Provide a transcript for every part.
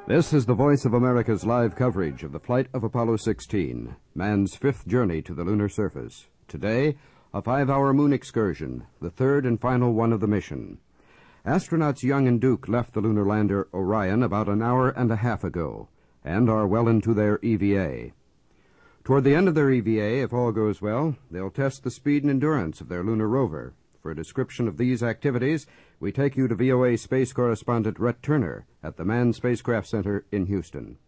This is the Voice of America's live coverage of the flight of Apollo 16, man's fifth journey to the lunar surface. Today, a 5-hour moon excursion, the third and final one of the mission. Astronauts Young and Duke left the lunar lander Orion about an hour and a half ago and are well into their EVA. Toward the end of their EVA, if all goes well, they'll test the speed and endurance of their lunar rover. For a description of these activities, we take you to VOA space correspondent Rhett Turner at the Manned Spacecraft Center in Houston.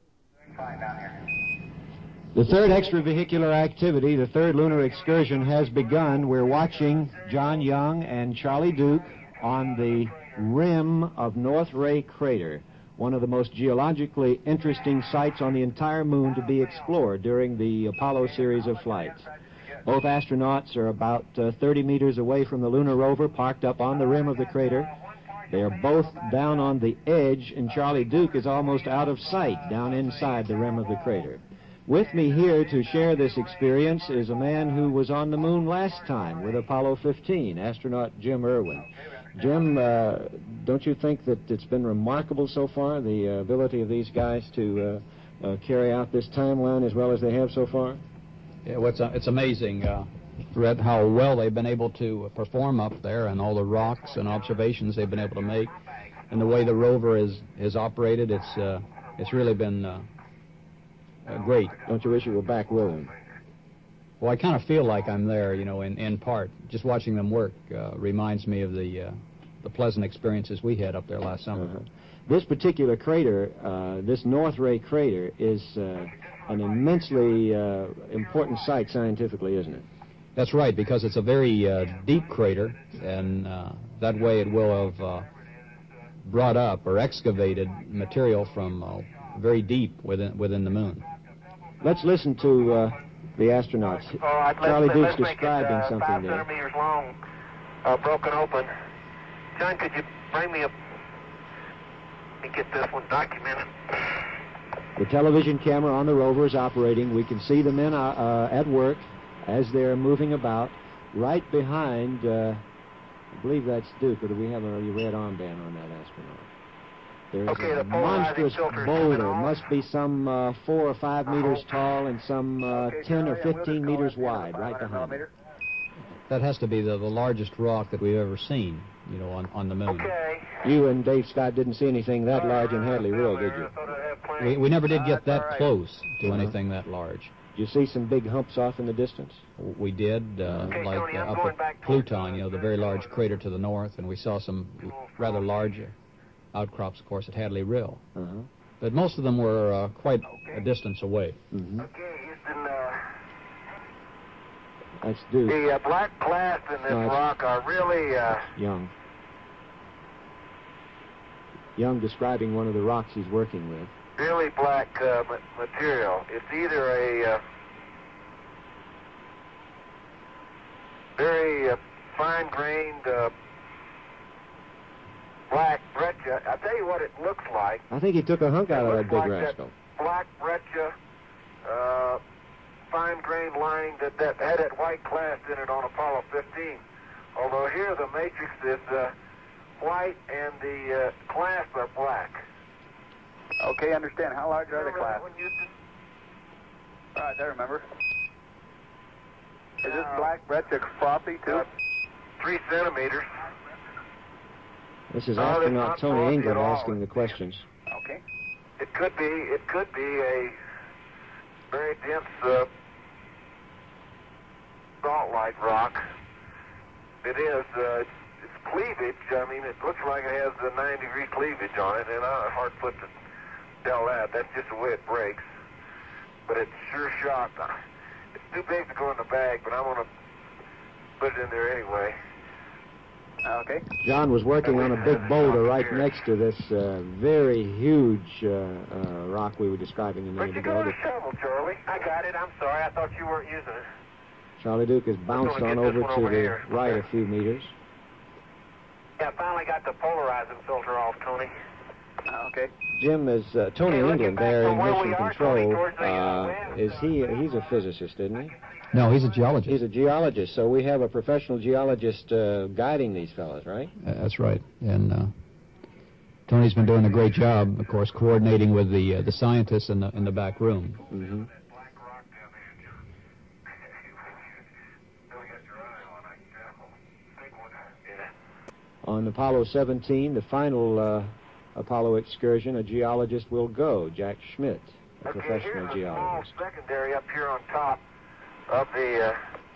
The third extravehicular activity, the third lunar excursion, has begun. We're watching John Young and Charlie Duke on the rim of North Ray Crater, one of the most geologically interesting sites on the entire moon to be explored during the Apollo series of flights. Both astronauts are about 30 meters away from the lunar rover, parked up on the rim of the crater. They are both down on the edge, and Charlie Duke is almost out of sight down inside the rim of the crater. With me here to share this experience is a man who was on the moon last time with Apollo 15, astronaut Jim Irwin. Jim, don't you think that it's been remarkable so far, the ability of these guys to carry out this timeline as well as they have so far? Yeah, well, it's amazing, Rhett, how well they've been able to perform up there, and all the rocks and observations they've been able to make, and the way the rover is operated. It's really been great. Don't you wish you were back with them? Well, I kind of feel like I'm there, you know, in part. Just watching them work reminds me of the pleasant experiences we had up there last summer. This particular crater, this North Ray Crater, is an immensely important site scientifically, isn't it? That's right, because it's a very deep crater, and that way it will have brought up or excavated material from very deep within the moon. Let's listen to the astronauts. All right, Charlie Duke's let's describing make it, something 5 there. centimeters long, broken open. John, could you bring me up and get this one documented? The television camera on the rover is operating. We can see the men at work as they're moving about. Right behind, I believe that's Duke, or do we have a red armband on that astronaut? There's Okay, a the polarizing monstrous filter's boulder, coming on. must be some 4 or 5 meters tall and some 10 or 15 meters wide, right behind it. That has to be the largest rock that we've ever seen, you know, on the moon. Okay. You and Dave Scott didn't see anything that large in Hadley Rill, did you? We never did get that That's all right. close to anything that large. Did you see some big humps off in the distance? We did, Okay, like Tony, I'm up going at back towards Pluton, you know, the very large crater to the north, and we saw some rather large outcrops, of course, at Hadley Rill. But most of them were quite a distance away. Okay, Houston, That's Duke. the black clasts in this No, it's- rock are really, Young. Young describing one of the rocks he's working with. really black material. It's either a very fine-grained black breccia. I'll tell you what it looks like. I think he took a hunk out of that Looks big like rascal. That black breccia, fine-grained lining that had that white clast in it on Apollo 15. Although here the matrix is white and the clasps are black. Okay, understand. How large are the Remember that clasps? one, Houston? All right, I remember. Is this black breccia frothy, too? 3 centimeters. This is No, that's astronaut not Tony frothy England at all. asking the questions. Okay. It could be a very dense salt-like rock. It is. It's cleavage. I mean, it looks like it has a 9-degree cleavage on it, and I'm hard put to tell that. That's just the way it breaks. But it's sure shocked. It's too big to go in the bag, but I'm gonna put it in there anyway. Okay. John was working on a big boulder right next to this very huge rock we were describing a But minute you ago. got a shovel, Charlie. I got it. I'm sorry. I thought you weren't using it. Charlie Duke has bounced gonna on get this over one to over the here. right a few meters. Yeah, I finally got the polarizing filter off, Tony. Okay. Jim is Tony Okay, let's England get back there to in where we mission are, control. Tony, towards the wind. Is he's a physicist, isn't he? No, he's a geologist. He's a geologist, so we have a professional geologist guiding these fellows, right? That's right. And Tony's been doing a great job, of course, coordinating with the scientists in the back room. Mm-hmm. On Apollo 17, the final Apollo excursion, a geologist will go, Jack Schmidt, a professional here's geologist. A small secondary up here on top of the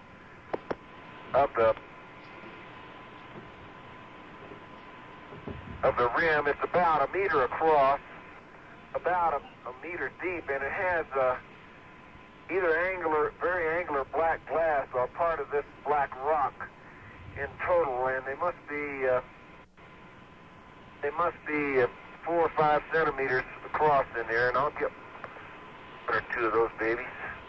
rim. It's about 1 meter across, about a meter deep, and it has either very angular black glass or part of this black rock in total, and they must be 4 or 5 centimeters across in there, and I'll get 1 or 2 of those babies.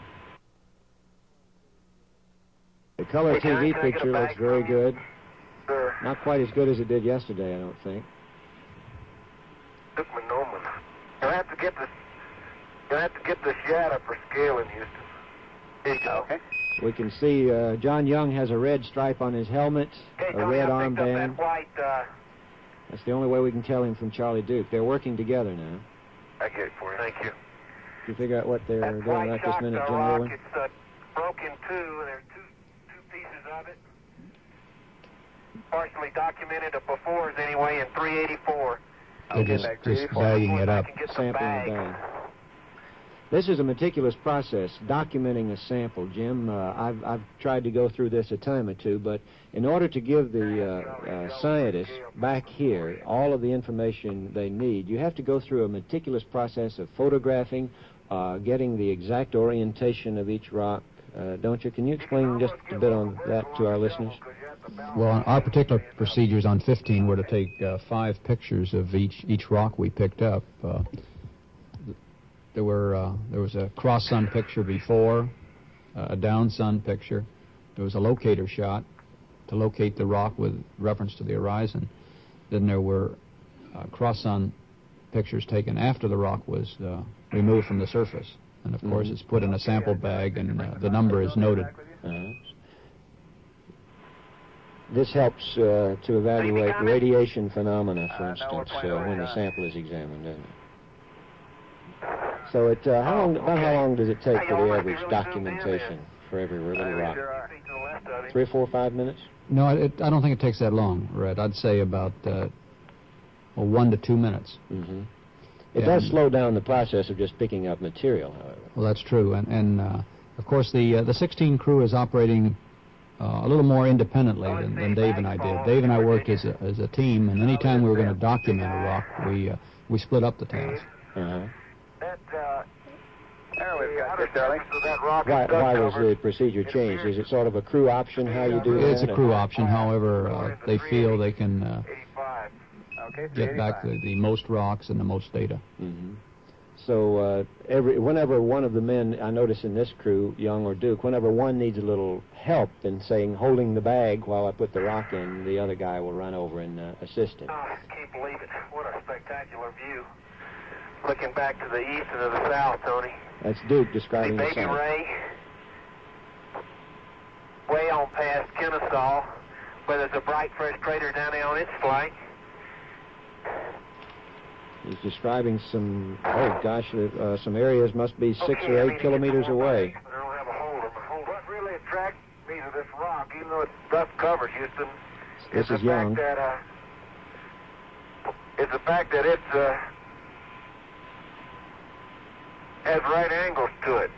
The color Hey, Johnny, TV can I get a picture bag looks very from you? good. Sir, Not quite as good as it did yesterday, I don't think. Dickman Noman. You'll have to get the shadow for scale in Houston. There you go. Okay. We can see John Young has a red stripe on his helmet, Okay, a Tony, red I picked up armband. that white, That's the only way we can tell him from Charlie Duke. They're working together now. I get it for you. Thank you. You figure out what they're That doing white right this shot minute, Jim rock, Irwin? it's broke in two, and there's two pieces of it. Partially documented at befores anyway in 384. They're Okay, just back to you. bagging it up. I can get the Sampling the bag. bag. This is a meticulous process, documenting a sample, Jim. I've tried to go through this a time or two, but in order to give the scientists back here all of the information they need, you have to go through a meticulous process of photographing, getting the exact orientation of each rock, don't you? Can you explain just a bit on that to our listeners? Well, our particular procedures on 15 were to take 5 pictures of each rock we picked up. There was a cross-sun picture before, a down-sun picture. There was a locator shot to locate the rock with reference to the horizon. Then there were cross-sun pictures taken after the rock was removed from the surface. And, of course, it's put in a sample bag, and the number is noted. This helps to evaluate radiation phenomena, for instance, when the sample is examined, doesn't it? So about how long does it take for the average documentation for every little rock? 3 or 4 or 5 minutes? No, I don't think it takes that long, Red. I'd say about 1 to 2 minutes. Mm-hmm. It does slow down the process of just picking up material, however. Well, that's true. And of course, the 16 crew is operating a little more independently than Dave and I did. Dave and I worked as a team, and any time we were going to document a rock, we split up the task. Uh-huh. There we've got it, darling. Why was the procedure changed? Is it sort of a crew option how you do that? It's a crew option. However, they feel they can Okay, get back the most rocks and the most data. Mm-hmm. So whenever one of the men, I notice in this crew, Young or Duke, whenever one needs a little help in, saying, holding the bag while I put the rock in, the other guy will run over and assist him. I can't believe it. What a spectacular view. Looking back to the east and to the south, Tony. That's Duke See describing the Baby site. Ray way on past Kennesaw, where there's a bright fresh crater down there on its flank. He's describing some, some areas must be 6 or 8 kilometers away. I don't have a hold. What really attracts me to this rock, even though it's dust covered, Houston, This is Young. is the fact that it's has right angles to it.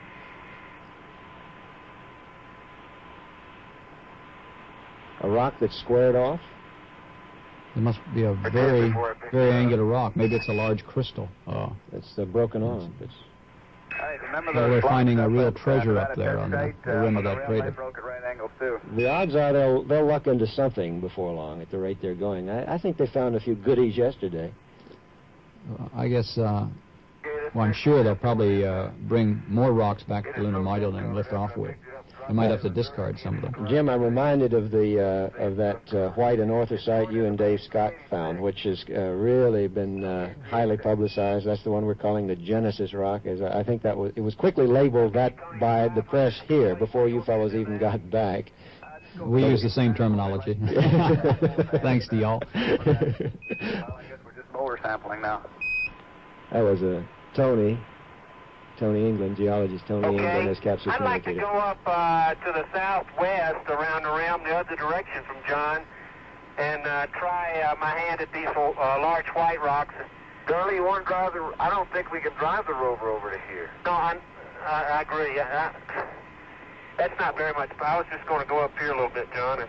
A rock that's squared off? It must be a very, very angular rock. Maybe it's a large crystal. It's broken off. We're finding a real treasure up there on the rim of that crater. The odds are they'll luck into something before long at the rate they're going. I think they found a few goodies yesterday. I guess, I'm sure they'll probably bring more rocks back to the lunar module and lift off with. They might have to discard some of them. Jim, I'm reminded of that white anorthosite you and Dave Scott found, which has really been highly publicized. That's the one we're calling the Genesis rock. I think it was quickly labeled that by the press here before you fellows even got back. We use the same terminology. Thanks to y'all. I guess we're just mowers sampling now. That was Tony England, geologist Tony England, has captured I'd like to communicator. go up to the southwest around the rim, the other direction from John, and try my hand at these large white rocks. Gurley, you want to drive the... I don't think we can drive the rover over to here. No, I agree. That's not very much power. I was just going to go up here a little bit, John, and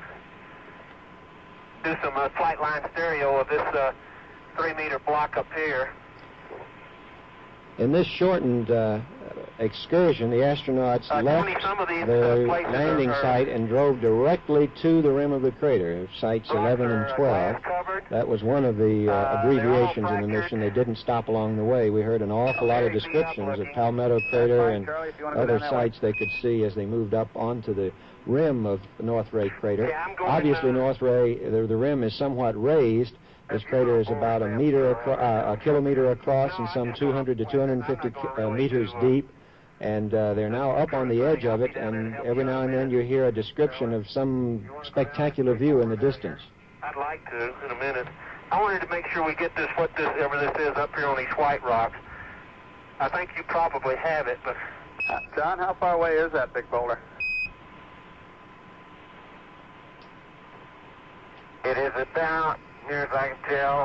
do some flight line stereo of this 3-meter block up here. In this shortened excursion, the astronauts left the landing site and drove directly to the rim of the crater, sites 11 and 12. That was one of the abbreviations in the mission. They didn't stop along the way. We heard an awful lot of descriptions of Palmetto Crater and other sites they could see as they moved up onto the rim of North Ray Crater. Obviously, North Ray, the rim is somewhat raised. This crater is about a kilometer across and some 200 to 250 meters deep, and they're now up on the edge of it, and every now and then you hear a description of some spectacular view in the distance. I'd like to in a minute. I wanted to make sure we get whatever this is up here on these white rocks. I think you probably have it, but... John, how far away is that big boulder? It is about, near as I can tell,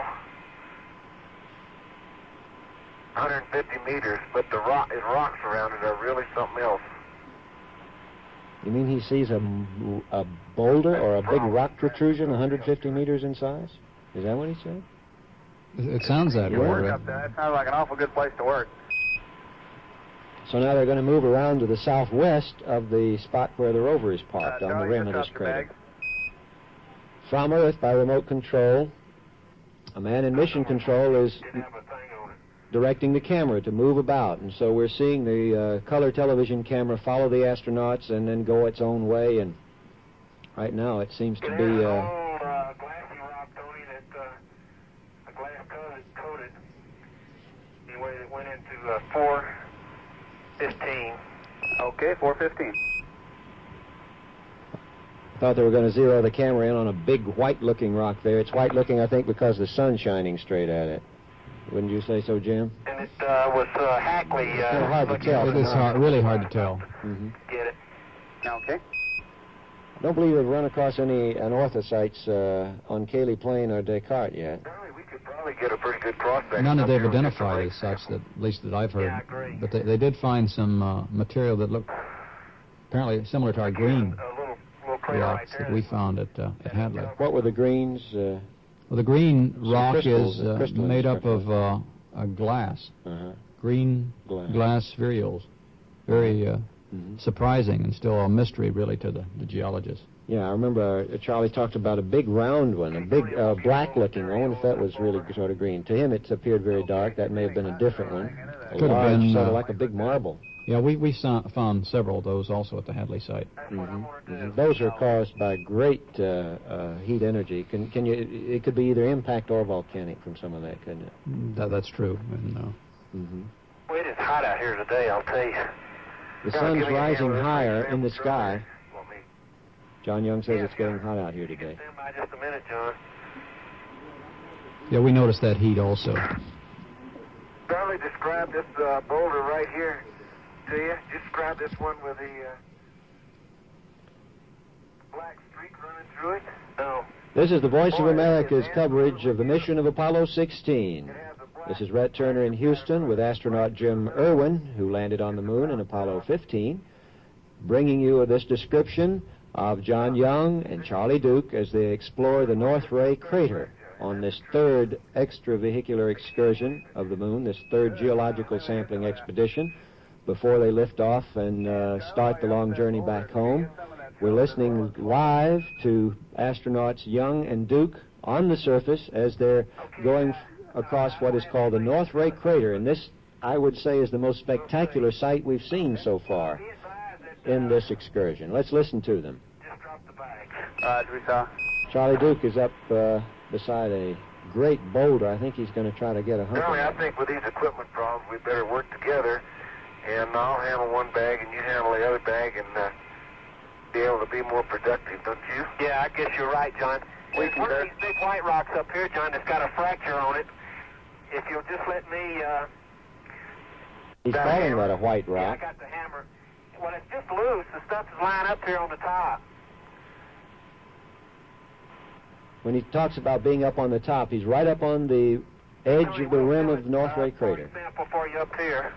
150 meters, but the rocks around it are really something else. You mean he sees a boulder or a big rock protrusion 150 meters in size? Is that what he said? It sounds that way. Work up there. That sounds like an awful good place to work. So now they're going to move around to the southwest of the spot where the rover is parked on the Charlie, rim of just this drop your crater. bags. From Earth by remote control, a man in mission control is directing the camera to move about, and so we're seeing the color television camera follow the astronauts and then go its own way, and right now it seems to be glassy rock, Tony, that glass coated. Anyway, it went into 415. Okay, 415. thought they were going to zero the camera in on a big white-looking rock there. It's white-looking, I think, because the sun's shining straight at it. Wouldn't you say so, Jim? And it was Hackley. Kind of hard to tell. It is really hard to tell. Mm-hmm. Get it? Okay. I don't believe we've run across any anorthosites on Cayley Plain or Descartes yet. We could probably get a pretty good cross-section. None that up they've here with identified this as such, that, at least that I've heard. Yeah, I agree. But they did find some material that looked apparently similar to our green A little crater right rocks there. that we found at Hadley. What were the greens? Well, the green Some rock crystals, is crystalline made up structure. of a glass, Uh-huh. green glass spherules. Very surprising and still a mystery, really, to the geologists. Yeah, I remember Charlie talked about a big round one, a big black-looking one. I wonder if that was really sort of green. To him, it's appeared very dark. That may have been a different one. A Could have large, been, sort of like a big marble. Yeah, we found several of those also at the Hadley site. Those are caused by great heat energy. Can you? It could be either impact or volcanic from some of that, couldn't it? That's true. And, Well, it is hot out here today, I'll tell you. The sun's rising higher in the sky. John Young says it's getting hot out here today. Stand by just a minute, John. yeah, we noticed that heat also. Charlie, describe this boulder right here to you. Describe this one with the black streak running through it. No. This is the Voice of America's coverage of the mission of Apollo 16. This is Rhett Turner in Houston with astronaut Jim Irwin, who landed on the moon in Apollo 15, bringing you this description of John Young and Charlie Duke as they explore the North Ray crater on this third extravehicular excursion of the moon, this third geological sampling expedition, before they lift off and start the long journey back home. We're listening live to astronauts Young and Duke on the surface as they're going across what is called the North Ray crater, and this, I would say, is the most spectacular sight we've seen so far in this excursion. Let's listen to them. Just drop the bags. Roger, we saw. Charlie Duke is up beside a great boulder. I think he's going to try to get a hump. Charlie, I think with these equipment problems, we better work together, and I'll handle one bag and you handle the other bag, and be able to be more productive, don't you? Yeah, I guess you're right, John. There's one of these big white rocks up here, John, that's got a fracture on it, if you'll just let me... He's calling that a white Yeah, I rock. got the hammer. When it's just loose, the stuff is lying up here on the top. When he talks about being up on the top, he's right up on the edge of the rim of the North Ray crater. Sample for you up here.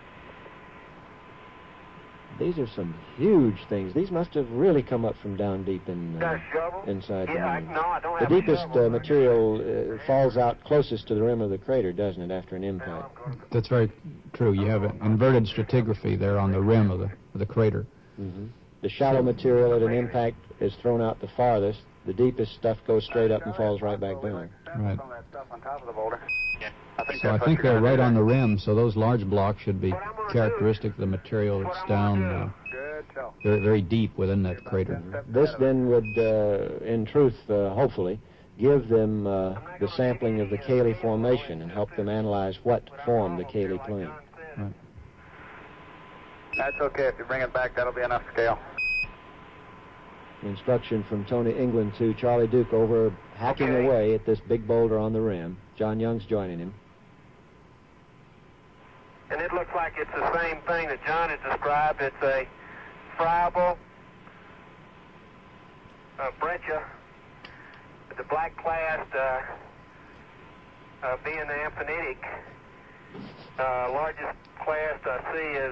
These are some huge things. These must have really come up from down deep Got a shovel? inside the Yeah, moon. no, I don't The have a deepest shovel. material falls out closest to the rim of the crater, doesn't it, after an impact? That's very true. You have an inverted stratigraphy there on the rim of the crater. Mm-hmm. The shallow material at an impact is thrown out the farthest. The deepest stuff goes straight up and falls right back down. Right. Some of that stuff on top of the boulder. So I think they're right on the rim, so those large blocks should be characteristic of the material that's down Good show. very, very deep within that crater. This then would, in truth, hopefully, give them the sampling of the Cayley Formation and help them analyze what formed the Cayley Plain. Right. That's okay. If you bring it back, that'll be enough scale. Instruction from Tony England to Charlie Duke over hacking Okay. away at this big boulder on the rim. John Young's joining him. And it looks like it's the same thing that John has described. It's a friable breccia, the black class being the amphinetic. Largest class I see is,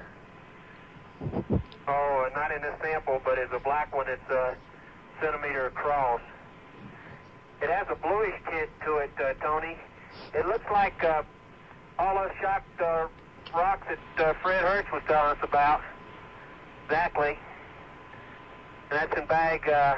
not in this sample, but is a black one that's a centimeter across. It has a bluish tint to it, Tony. It looks like all those shocked rocks that Fred Hirsch was telling us about. Exactly. And that's in bag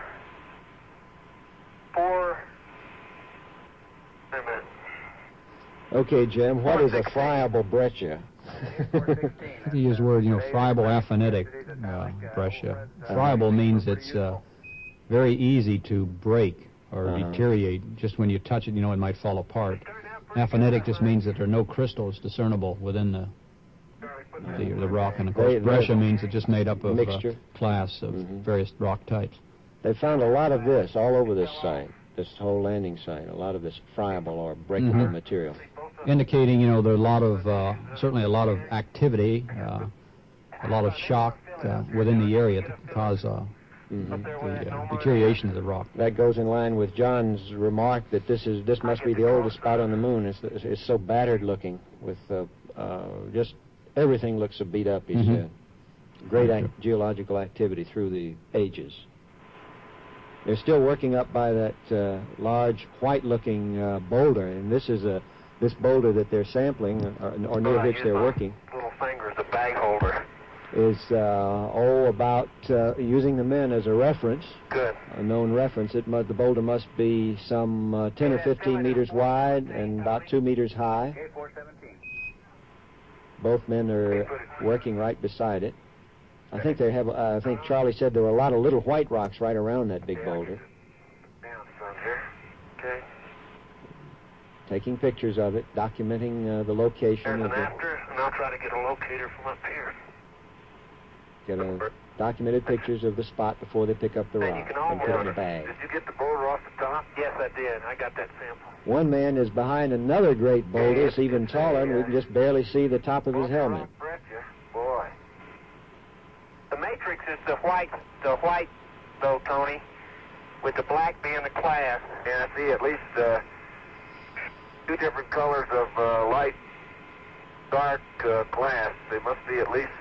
4. Wait a minute. Okay, Jim, what is a friable breccia? You use the word, friable aphanitic breccia. Friable means it's very easy to break or deteriorate. Just when you touch it, it might fall apart. Aphanitic just means that there are no crystals discernible within the rock. And, of course, breccia means it's just made up of mixture. class of various rock types. They found a lot of this all over this site, this whole landing site, a lot of this friable or breakable material. Indicating, there are a lot of, certainly a lot of activity, a lot of shock within the area to cause the deterioration of the rock. That goes in line with John's remark that this must be the oldest spot on the moon. It's so battered looking with just everything looks so beat up, he said. Great geological activity through the ages. They're still working up by that large white-looking boulder, and this boulder that they're sampling, or near which they're working, Little finger is a bag holder. is about using the men as a reference, Good. a known reference. The boulder must be some 10 or 15 meters wide and about 2 meters high. Okay, 417. Both men are working right beside it. I think I think Charlie said there were a lot of little white rocks right around that big boulder. Down some here. Okay. Taking pictures of it, documenting the location There's of an the, after, and I'll try to get a locator from up here. documented pictures of the spot before they pick up the And you rock can and put it in almost... a bag. Did you get the boulder off the top? Yes, I did. I got that sample. One man is behind another great boulder. It's even taller, and we can just barely see the top of his helmet. Boy. The matrix is the white though, Tony, with the black being the class. And I see at least 2 different colors of light, dark glass. They must be at least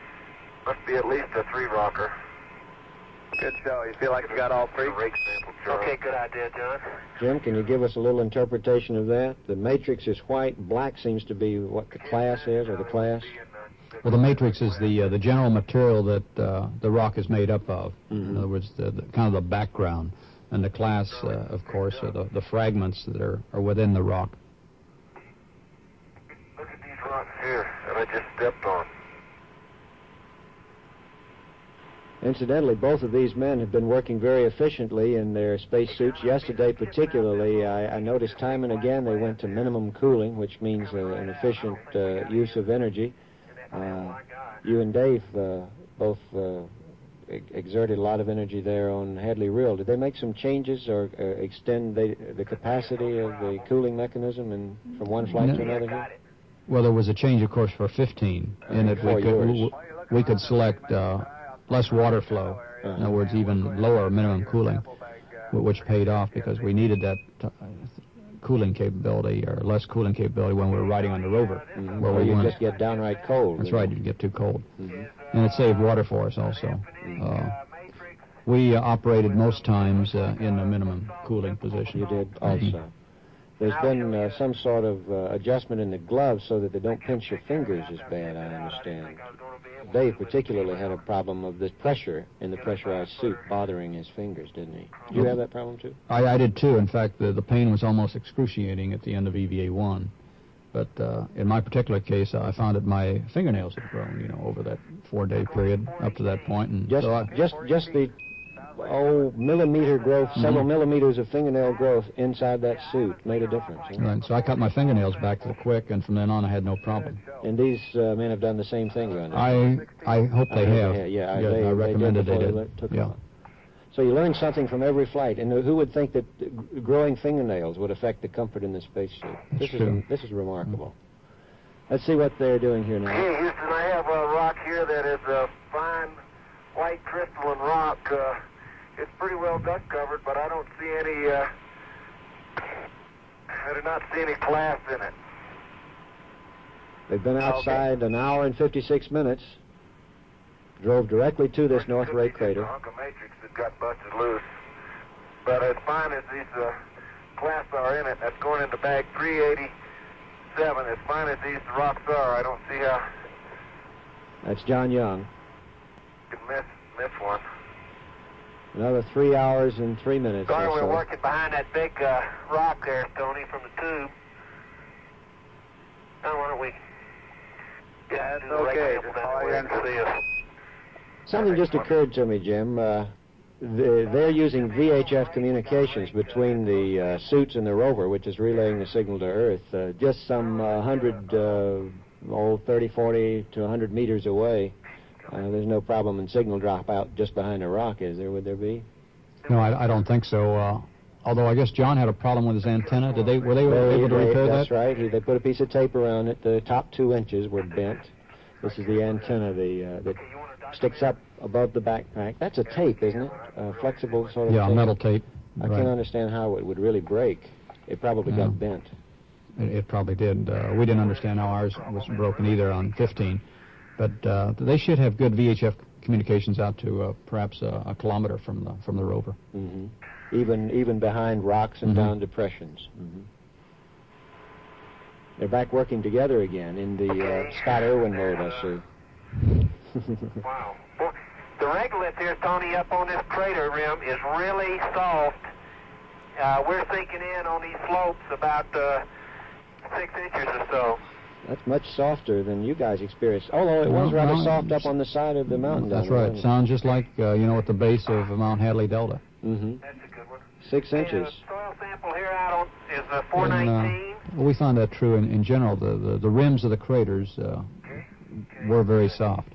a 3 rocker. Good show. You feel like you got all 3? Rake sample, Charlie. Okay, good idea, John. Jim, can you give us a little interpretation of that? The matrix is white. Black seems to be what the class is, or the class. Well, the matrix is the general material that the rock is made up of. In other words, the kind of the background. And the class, of course, are the fragments that are within the rock. Look at these rocks here that I just stepped on. Incidentally, both of these men have been working very efficiently in their spacesuits. Yesterday, particularly, I noticed time and again they went to minimum cooling, which means an efficient use of energy. You and Dave both exerted a lot of energy there on Hadley Rill. Did they make some changes or extend the capacity of the cooling mechanism from one flight to another here? Well, there was a change, of course, for 15, in that we could select less water flow. In other words, even lower minimum cooling, which paid off because we needed that cooling capability or less cooling capability when we were riding on the rover. Where you just get downright cold. That's right, you get too cold. And it saved water for us also. We operated most times in the minimum cooling position. You did also. There's been some sort of adjustment in the gloves so that they don't pinch your fingers as bad, I understand. Dave particularly had a problem of the pressure in the pressurized suit bothering his fingers, didn't he? Did you have that problem, too? I did, too. In fact, the pain was almost excruciating at the end of EVA-1. But in my particular case, I found that my fingernails had grown, over that 4-day period up to that point. And just the millimeter growth, several millimeters of fingernail growth inside that suit made a difference. Huh? Right, so I cut my fingernails back to the quick, and from then on I had no problem. And these men have done the same thing, Ron? I hope they have. Yeah, I recommended they did. Yeah. So you learn something from every flight, and who would think that growing fingernails would affect the comfort in the spacesuit? This is remarkable. Let's see what they're doing here now. Hey, Houston, I have a rock here that is a fine white crystalline rock. It's pretty well dust covered, but I don't see any, I do not see any class in it. They've been outside an hour and 56 minutes. Drove directly to this North Ray crater. The matrix that got busted loose. But as fine as these clasts are in it, that's going into bag 387. As fine as these rocks are, I don't see how That's John Young. you can miss one. Another 3 hours and 3 minutes. Sorry, or so. we're working behind that big rock there, Tony, from the tube. Now, why don't we... Yeah, that's okay. Just call you and see us. Something just occurred to me, Jim. They're using VHF communications between the suits and the rover, which is relaying the signal to Earth, just some 30, 40 to 100 meters away. There's no problem in signal dropout just behind a rock, is there? Would there be? No, I don't think so. Although I guess John had a problem with his antenna. Were they able to repair that? That's right. They put a piece of tape around it. The top 2 inches were bent. This is the antenna that sticks up above the backpack. That's a tape, isn't it? Flexible sort of tape. Metal tape. I can't understand how it would really break. It probably got bent. It probably did. We didn't understand how ours was broken either on 15. But they should have good VHF communications out to perhaps a kilometer from the rover. Mm-hmm. Even behind rocks and down depressions. Mm-hmm. They're back working together again in the Scott Irwin mode, I see. Wow. Well, the regolith here, Tony, up on this crater rim is really soft. We're sinking in on these slopes about 6 inches or so. That's much softer than you guys experienced. Although it was rather soft up on the side of the mountain. That's right. Sounds just like, at the base of Mount Hadley Delta. Mm-hmm. That's a good one. 6 inches. The soil sample here out on is 419. We found that true in general. The rims of the craters were very soft.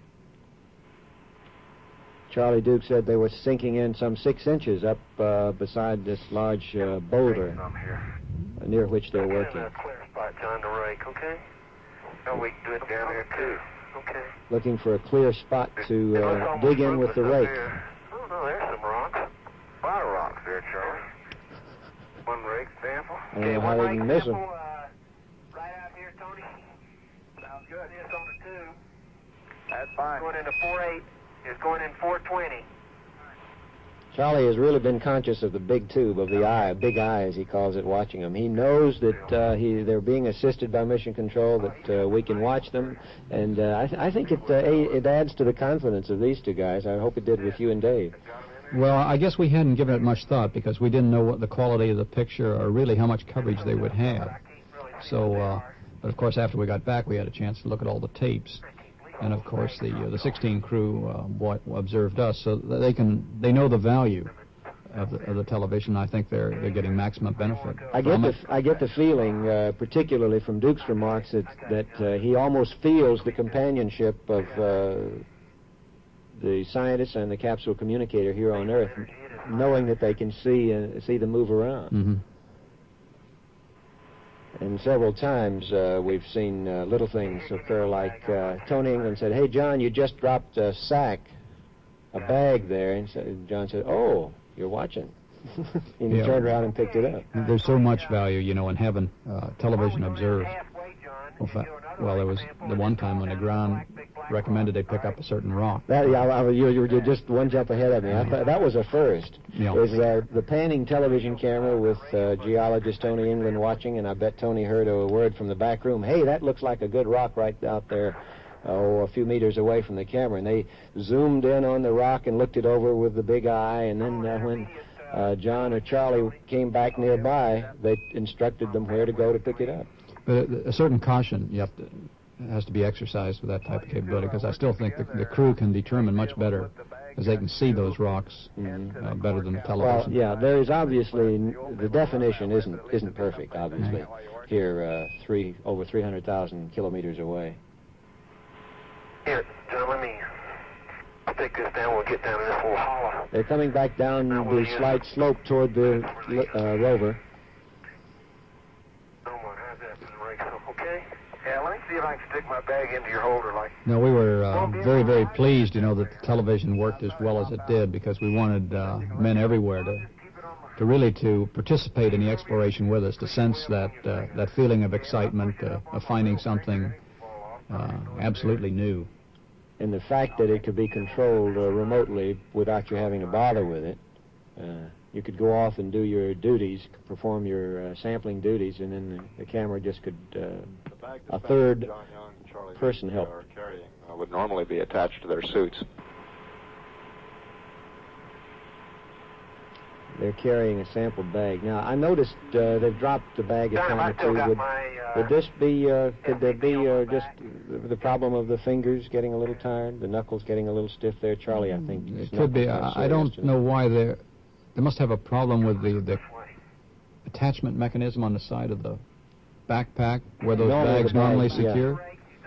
Charlie Duke said they were sinking in some 6 inches up beside this large boulder near which they're working. A clear spot, John, to rake, okay? No, we can do it down here, too. Okay. Looking for a clear spot to dig in with the rake. Oh, no, there's some rocks. A lot of rocks there, Charlie. One rake sample. I don't know how they can miss them. Right out here, Tony. Sounds good. This on the 2. That's fine. Going into 4.8. It's going in 420. Charlie has really been conscious of the big tube of the eye, big eye as he calls it, watching them. He knows that they're being assisted by Mission Control, that we can watch them, and I think it adds to the confidence of these two guys. I hope it did with you and Dave. Well, I guess we hadn't given it much thought because we didn't know what the quality of the picture or really how much coverage they would have. So, but of course, after we got back, we had a chance to look at all the tapes. And of course, the 16 crew observed us, so they know the value of the television. I think they're getting maximum benefit. I get the feeling, particularly from Duke's remarks, that he almost feels the companionship of the scientists and the capsule communicator here on Earth, knowing that they can see them move around. Mm-hmm. And several times we've seen little things occur, like Tony England said, "Hey, John, you just dropped a bag there." And John said, "Oh, you're watching." And he turned around and picked it up. There's so much value, in having television observed. Well, there was the one time when the ground recommended they pick up a certain rock. You're just one jump ahead of me. I thought that was a first. Yeah. It was the panning television camera with geologist Tony England watching, and I bet Tony heard a word from the back room. "Hey, that looks like a good rock right out there, a few meters away from the camera." And they zoomed in on the rock and looked it over with the big eye, and then when John or Charlie came back nearby, they instructed them where to go to pick it up. But a certain caution has to be exercised with that type of capability, because I still think the crew can determine much better, as they can see those rocks better than the television. Well, yeah, there is obviously, the definition isn't perfect, obviously, here over 300,000 kilometers away. Here, John, I'll take this down. We'll get down in this little hollow. They're coming back down the slight slope toward the rover. Okay? Yeah, let me see if I can stick my bag into your holder like... No, we were very, very pleased, that the television worked as well as it did, because we wanted men everywhere to really participate in the exploration with us, to sense that feeling of excitement, of finding something absolutely new. And the fact that it could be controlled remotely without you having to bother with it. You could go off and do your duties, perform your sampling duties, and then the camera just could, a third person help. Would normally be attached to their suits. They're carrying a sample bag. Now, I noticed they've dropped the bag a time or two. Would this be, could there be just the problem of the fingers getting a little tired, the knuckles getting a little stiff there? Charlie, I think. It could be. I don't know why they must have a problem with the attachment mechanism on the side of the backpack where those bags normally secure.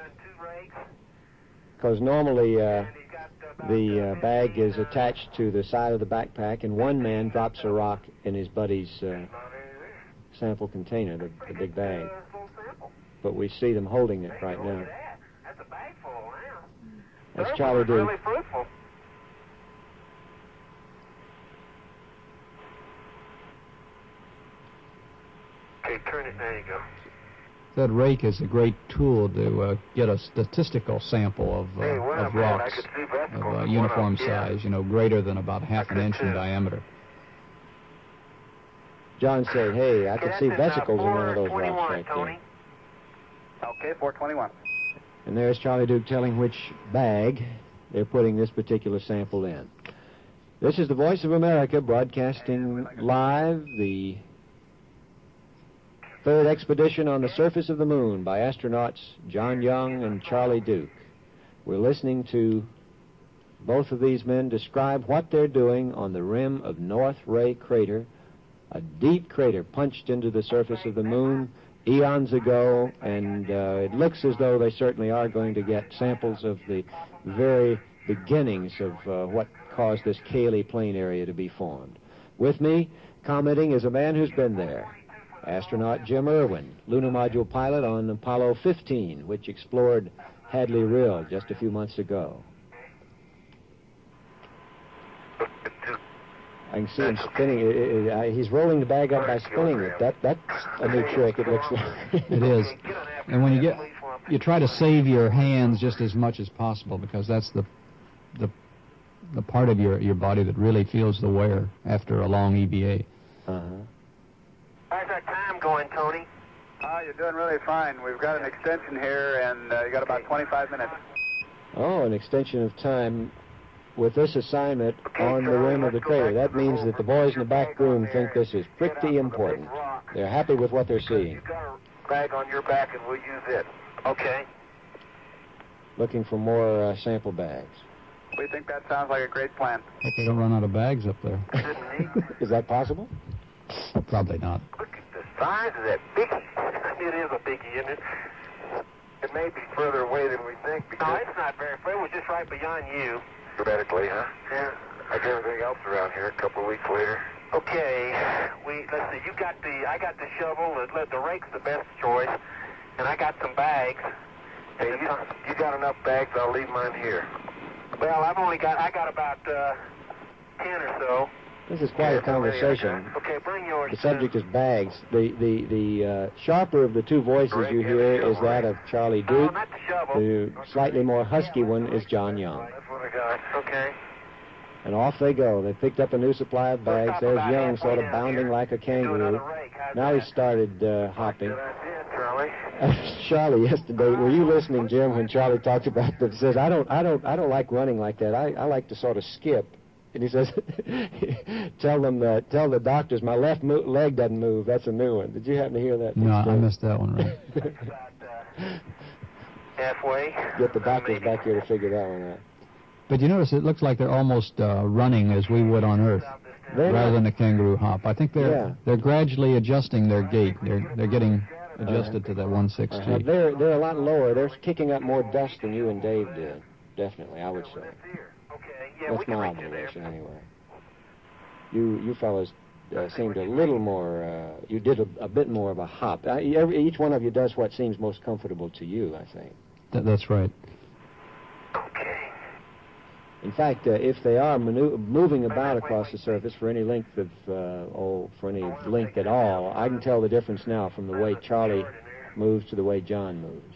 Because normally the bag is attached to the side of the backpack, and one man drops a rock in his buddy's sample container, the big bag. But we see them holding it right now. That's Charlie Duke. Okay, turn it. There you go. That rake is a great tool to get a statistical sample of rocks of uniform size, greater than about half an inch in diameter. John said, "Hey, I could see vesicles in one of those rocks right there." Okay, 421. And there's Charlie Duke telling which bag they're putting this particular sample in. This is the Voice of America broadcasting live the third expedition on the surface of the moon by astronauts John Young and Charlie Duke. We're listening to both of these men describe what they're doing on the rim of North Ray Crater, a deep crater punched into the surface of the moon eons ago, and it looks as though they certainly are going to get samples of the very beginnings of what caused this Cayley Plain area to be formed. With me, commenting, is a man who's been there. Astronaut Jim Irwin, lunar module pilot on Apollo 15, which explored Hadley Rill just a few months ago. I can see him spinning. He's rolling the bag up by spinning it. That's a new trick, it looks like. It is. And when you try to save your hands just as much as possible, because that's the part of your body that really feels the wear after a long EVA. How's that time going, Tony? You're doing really fine. We've got an extension here, and you got about 25 minutes. Oh, an extension of time with this assignment on the rim of the crater. That means that the boys in the back room think this is pretty important. They're happy with what they're seeing. You got a bag on your back, and we'll use it. Okay. Looking for more sample bags. We think that sounds like a great plan. Hope they don't run out of bags up there. Is that possible? Probably not. Look at the size of that biggie. It is a biggie, isn't it? It may be further away than we think. No, it's not very far. It was just right beyond you. dramatically, huh? Yeah. Like everything else around here. A couple of weeks later. Okay, let's see. I got the shovel. The rake's the best choice, and I got some bags. Hey, you got enough bags? I'll leave mine here. Well, I got about 10 or so. This is quite a conversation. Okay, bring yours. The subject is bags. The sharper of the two voices you hear is that of Charlie Duke. Not the shovel. The slightly more husky one is John Young. That's what I got. Okay. And off they go. They picked up a new supply of bags. There's Young sort of bounding like a kangaroo. Now he started hopping. Good idea, Charlie. Charlie, yesterday, were you listening, Jim, when Charlie talks about that? Says, I don't like running like that. I like to sort of skip. And he says, tell the doctors my left leg doesn't move. That's a new one. Did you happen to hear that? No, I missed that one, right? Halfway. Get the doctors back here to figure that one out. But you notice it looks like they're almost running as we would on Earth, rather than a kangaroo hop. I think they're gradually adjusting their gait. They're getting adjusted to that 160. They're a lot lower. They're kicking up more dust than you and Dave did. Definitely, I would say. That's my observation, anyway. You fellows seemed a little more. You did a bit more of a hop. Each one of you does what seems most comfortable to you, I think. That's right. In fact, if they are moving about across the surface for any length of, for any length at all, I can tell the difference now from the way Charlie moves to the way John moves.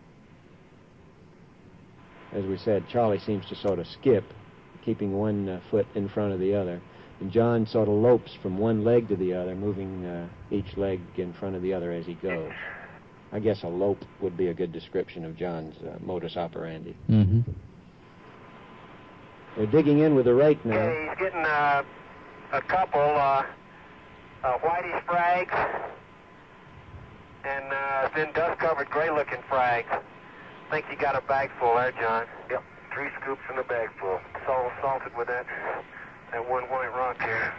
As we said, Charlie seems to sort of skip, keeping one foot in front of the other, and John sort of lopes from one leg to the other, moving each leg in front of the other as he goes. I guess a lope would be a good description of John's modus operandi. Mm-hmm. They're digging in with the rake now. Okay, he's getting a couple whitish frags and then dust-covered gray-looking frags. I think you got a bag full there, John. Yep, 3 scoops in the bag full. It's all salted with that one white rock here.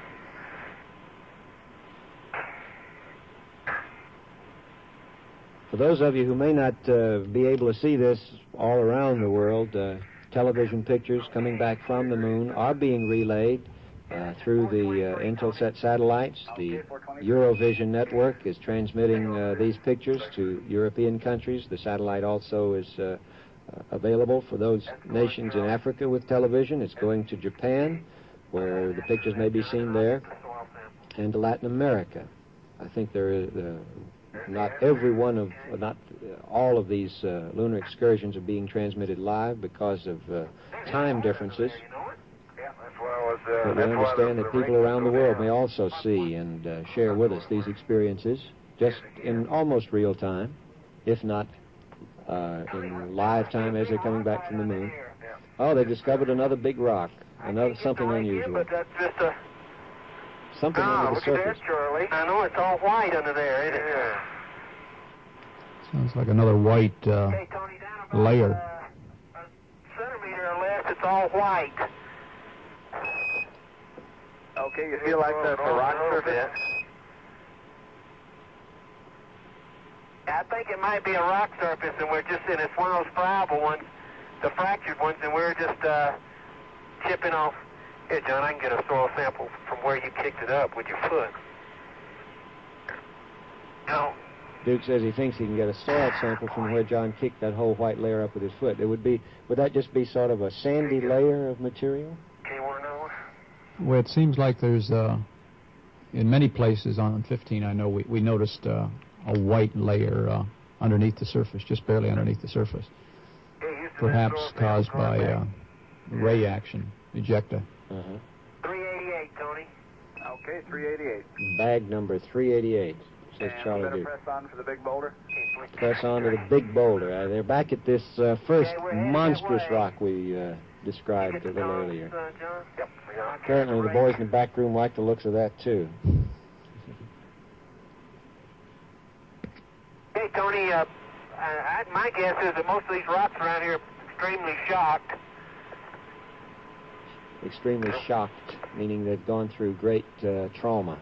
For those of you who may not be able to see this all around the world, television pictures coming back from the moon are being relayed through the Intelsat satellites. The Eurovision network is transmitting these pictures to European countries. The satellite also is available for those nations in Africa with television. It's going to Japan, where the pictures may be seen there, and to Latin America. I think there is not all of these lunar excursions are being transmitted live because of time differences. But we understand that people around the world may also see and share with us these experiences just in almost real time, if not in live time as they're coming back from the moon. Oh, they discovered another big rock, something unusual. Something under the surface. Charlie. I know, it's all white under there, isn't it? Yeah. Sounds like another white Okay, Tony, down about layer. A centimeter or less, it's all white. Okay, you feel like that's a rock surface? I think it might be a rock surface, and it's one of those friable ones, the fractured ones, and we're just chipping off. Here, John, I can get a soil sample from where you kicked it up with your foot. No. Duke says he thinks he can get a soil sample from where John kicked that whole white layer up with his foot. Would that just be sort of a sandy layer of material? Okay, you want to know? Well, it seems like there's, in many places on 15, I know we noticed a white layer underneath the surface, just barely underneath the surface. Perhaps caused by ray action, ejecta. 388, Tony. Okay, 388. Bag number 388, says And Charlie we're going Duke. to press on for the big boulder. Press on to the big boulder. They're back at this first monstrous rock we described a little earlier. John? Yep. Apparently the boys in the back room like the looks of that, too. Hey, Tony, my guess is that most of these rocks around here are extremely shocked. Extremely shocked, meaning they've gone through great trauma.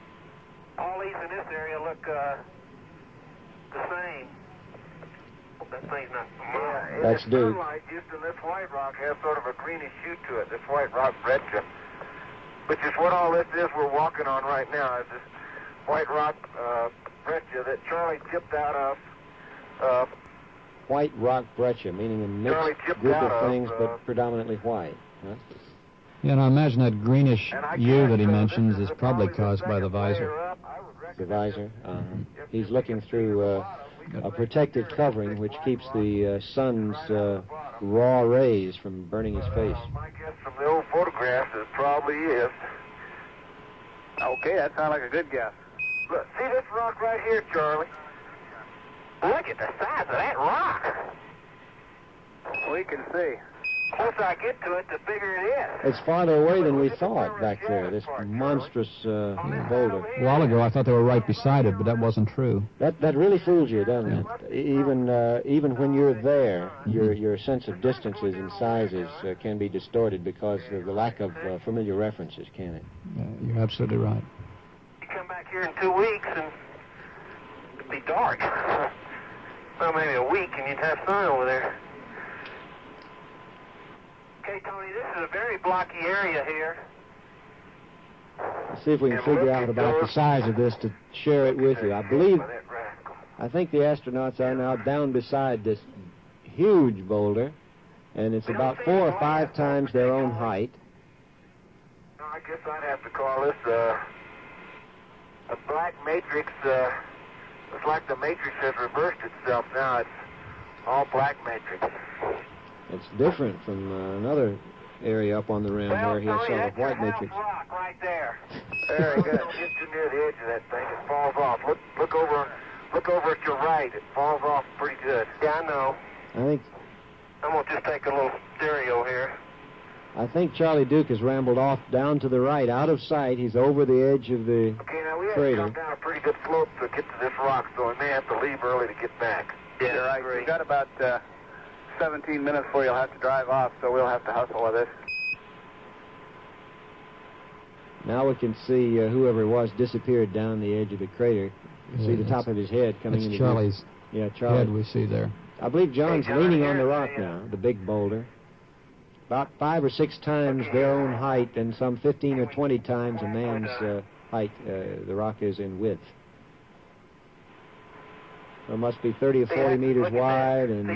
All these in this area look the same. That thing's not. That's Duke. Sunlight, Houston, this white rock has sort of a greenish hue to it. This white rock breccia, which is what all this is we're walking on right now. Is this white rock breccia that Charlie chipped out of. White rock breccia, meaning a Charlie mixed chipped group out of things, of, but predominantly white. Huh? Yeah, and I imagine that greenish And I hue guess, that he this mentions is probably the caused by the second visor. layer up. I would The recommend visor. if He's you looking can through see the bottom, we can a protective covering which keeps the sun's raw rays from burning his face. My guess from the old photographs, it probably is. Okay, that sounds like a good guess. Look, see this rock right here, Charlie? Look at the size of that rock. We can see. The closer I get to it, the bigger it is. It's farther away than we thought back there, this monstrous boulder. A while ago, I thought they were right beside it, but that wasn't true. That really fools you, doesn't it? Even when you're there, your sense of distances and sizes can be distorted because of the lack of familiar references, can it? You're absolutely right. You come back here in 2 weeks and it'd be dark. Well, maybe a week and you'd have sun over there. Okay, Tony, this is a very blocky area here. Let's see if we can figure out about the size of this to share it with you. I think the astronauts are now down beside this huge boulder, and it's about 4 or 5 times their own height. No, I guess I'd have to call this a black matrix. It's like the matrix has reversed itself now. It's all black matrix. It's different from another area up on the rim where he saw the white matrix. Rock right there. Very good. Don't get too near the edge of that thing. It falls off. Look over at your right. It falls off pretty good. Yeah, I know. I'm gonna just take a little stereo here. I think Charlie Duke has rambled off down to the right, out of sight. He's over the edge of the Okay, now we have to crater. come down a pretty good slope to get to this rock, so we may have to leave early to get back. Yeah, right. We've got about 17 minutes before you'll have to drive off, so we'll have to hustle with this. Now we can see whoever it was disappeared down the edge of the crater. You can see the top of his head coming It's into Charlie's view. Yeah, Charlie. head we see there. I believe John's Hey, John, leaning on the here's rock the, now, the big boulder. About 5 or 6 times their own height, and some 15 or 20 times a man's height the rock is in width. It must be 30 or 40 meters wide, and